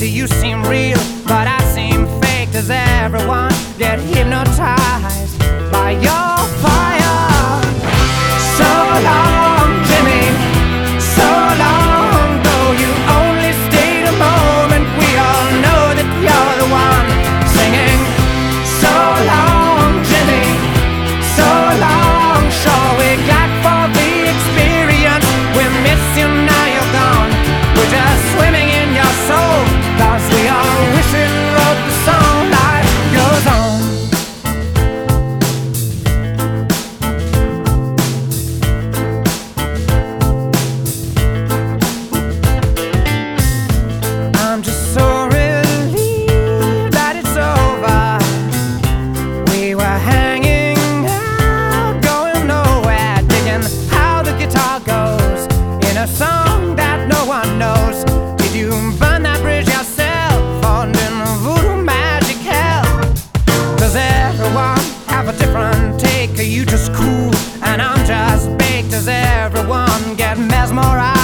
to you seem real, but I seem fake. Does everyone get hypnotized by your fire? So long, Jimmy, so long. Though you only stayed a moment, we all know that you're the one singing. So long, Jimmy, so long. Sure, we're glad for the experience. We miss you, now you're gone. We're just swimming in your soul, 'cause we all wish we wrote the song. Life goes on. I'm just so relieved that it's over. We were hanging out, going nowhere, digging how the guitar goes in a song that no one knows. Did you burn that bridge yourself, or in voodoo magic hell? Does everyone have a different take? Are you just cool and I'm just baked? Does everyone get mesmerized